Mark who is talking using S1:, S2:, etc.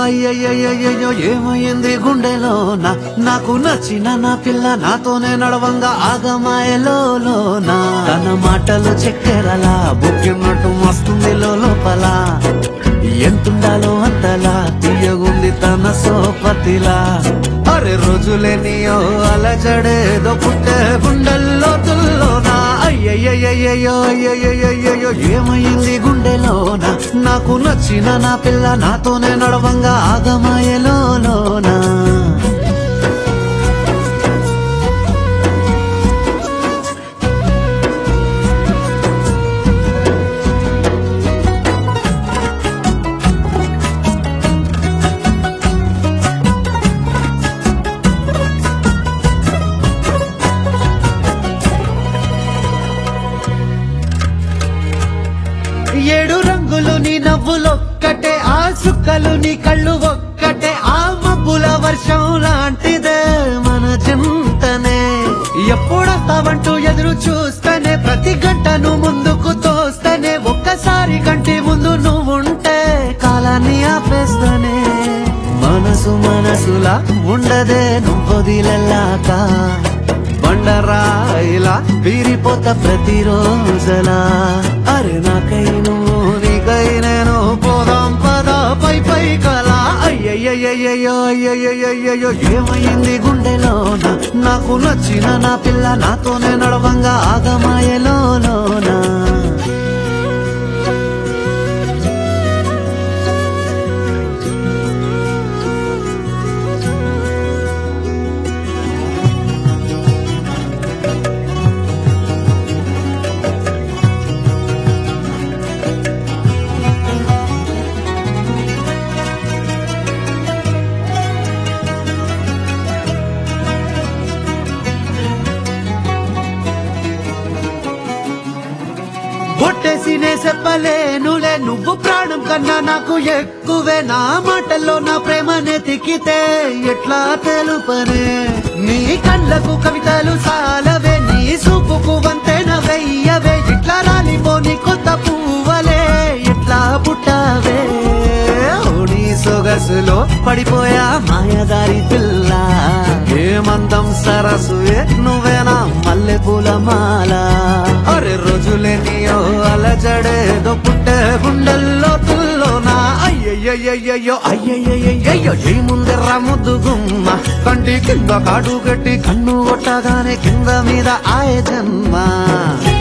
S1: అయ్యయ్యో ఏమైంది గుండెలోన నాకు నచ్చిన నా పిల్ల నాతోనే నడవంగా ఆగమాయలోనా తన మాటలు చక్కెరలా బుక్కినట్టు మస్తుంది లోపల ఎంతుండాలో అంతలా తీయగుంది తన సోపతిలా అరే రోజులేనియో అలజడేదో పుట్టే గుండెల్లో తుల్లోనా అయ్యయ్యో ఏమైంది గుండెలోన నాకు నచ్చిన నా పిల్ల నాతోనే నడవంగా ఆగమాయలోనా ఏడు రంగులు నీ నవ్వులొక్కటే ఆ చుక్కలు నీ కళ్ళు ఒక్కటే ఆ మబ్బుల వర్షం లాంటిదే మన చింతనే ఎప్పుడొస్తావంటూ ఎదురు చూస్తేనే ప్రతి గంటను ముందుకు తోస్తేనే ఒక్కసారి కంటి ముందు నువ్వుంటే కాలాన్ని ఆపేస్తానే మనసులా ఉండదే నువ్వొదిలెల్లాక బండరాయిలా వీరిపోత ప్రతిరోజలా అరే నాకై నువ్వు నీకై నేను పోదాం పదా పై కలా అయ్యయ్యో ఏమైంది గుండెలోన నాకు నచ్చిన నా పిల్ల నాతోనే నడవంగా ఆగమాయలోనా కొట్టేసినే చెప్పలేనులే నువ్వు ప్రాణం కన్నా నాకు ఎక్కువే నా మాటల్లో నా ప్రేమనే తిక్కితే ఎట్లా తెలుపనే నీ కళ్ళకు కవితలు సాలవే నీ చూపుకు వంతెన వెయ్యవే ఇట్లా రాలిపోని కొత్త పువ్వలే ఎట్లా పుట్టావే నీ సొగసులో పడిపోయా మాయదారి పిల్ల ఏమందం సరసువే నువ్వేనా మల్లె పూల మాల అరే రోజులేనియో అలజడేదో పుట్టే గుండెల్లో తుల్లోనా అయ్యయ్యో ఈ ముందెర్ర ముద్దు గుమ్మ కంటి కింద కాడు గట్టి కన్ను కొట్టగానే కింద మీద ఆయ జన్మ